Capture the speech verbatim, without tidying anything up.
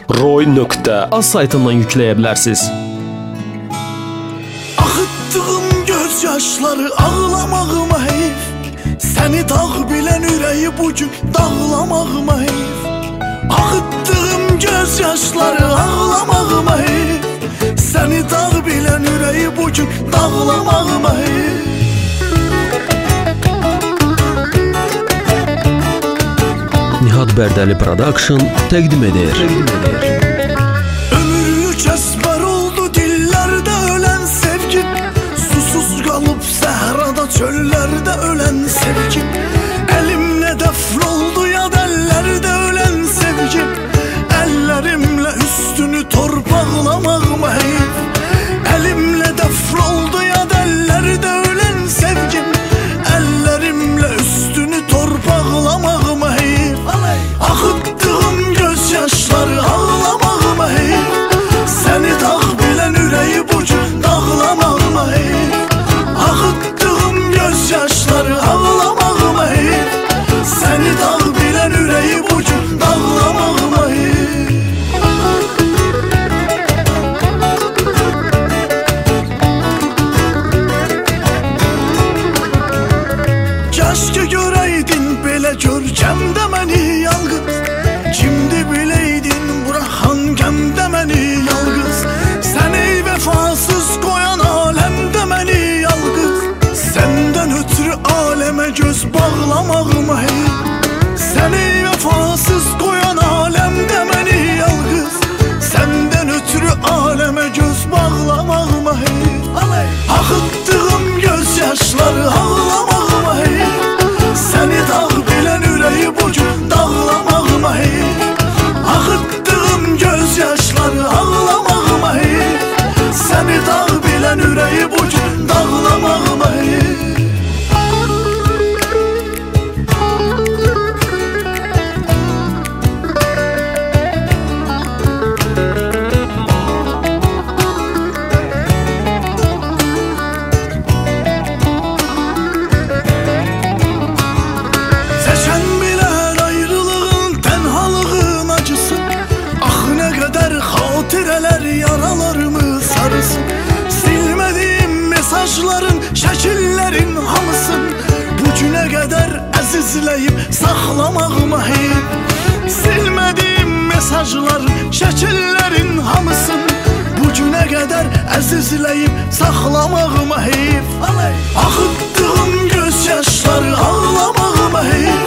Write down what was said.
roy nöqtə az saytından yükləyə bilərsiniz. Axıtdığım göz yaşları ağlamağıma heyf, səni dağ bilən ürəyi bugün dağlamağıma heyf. Axıtdığım göz yaşları ağlamağıma heyf, səni dağ bilən ürəyi bugün dağlamağıma heyf. Nihat Bərdəli Production təqdim edir. Ömürlük əsbər oldu dillərdə ölən sevgim, susuz qalıb səhrada çöllərdə ölən sevgim. Əlimlə dəfn oldu yad əllərdə ölən sevgim, əllərimlə üstünü torpaqlamağıma heyf. Əlimlə dəfn oldu yad əllərdə ölən sevgim, əllərimlə üstünü torpaqlamağıma heyf. Axıtdığım göz yaşları ağlamağıma heyf, səni dağ bilən ürəyi bugün dağlamağıma heyf. Axıtdığım göz yaşları ağlamağıma heyf, səni dağ bilən ürəyi bugün dağlamağıma heyf. Keşke görəydin belə görkəmdə məni yalqız, kimdi biləydin buraxan qəmdə məni yalqız. Sən ey vəfasız qoyan aləmdə məni yalqız, səndən ötürü aləmə göz bağlamağıma heyf. Sən ey vəfasız qoyan aləmdə məni yalqız, səndən ötürü aləmə göz bağlamağıma heyf. Axıtdığım göz yaşları ağlamağıma heyf, səni dağ bilən ürəyi bugün dağlamağıma heyf. Axıtdığım göz yaşları ağlamağıma heyf, səni dağ bilən ürəyi bugün dağlamağıma heyf. Xatirələr yaralarımı sarısın, silmədiyim mesajların, şəkillərin hamısın bu günə qədər əzizləyib saxlamağıma heyf. Silmədiyim mesajların, şəkillərin hamısın bu günə qədər əzizləyib saxlamağıma heyf. Axıtdığım göz yaşları ağlamağıma heyf,